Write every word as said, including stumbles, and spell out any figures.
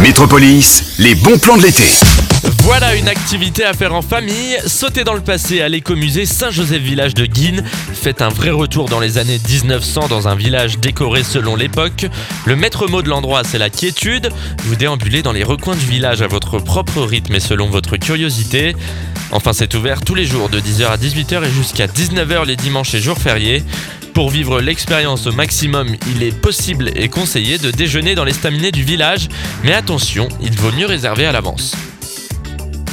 Métropolis, les bons plans de l'été. Voilà une activité à faire en famille. Sauter dans le passé à l'écomusée Saint-Joseph-Village de Guînes. Faites un vrai retour dans les années dix-neuf cents dans un village décoré selon l'époque. Le maître mot de l'endroit, c'est la quiétude. Vous déambulez dans les recoins du village à votre propre rythme et selon votre curiosité. Enfin, c'est ouvert tous les jours de dix heures à dix-huit heures et jusqu'à dix-neuf heures les dimanches et jours fériés. Pour vivre l'expérience au maximum, il est possible et conseillé de déjeuner dans l'estaminet du village. Mais attention, il vaut mieux réserver à l'avance.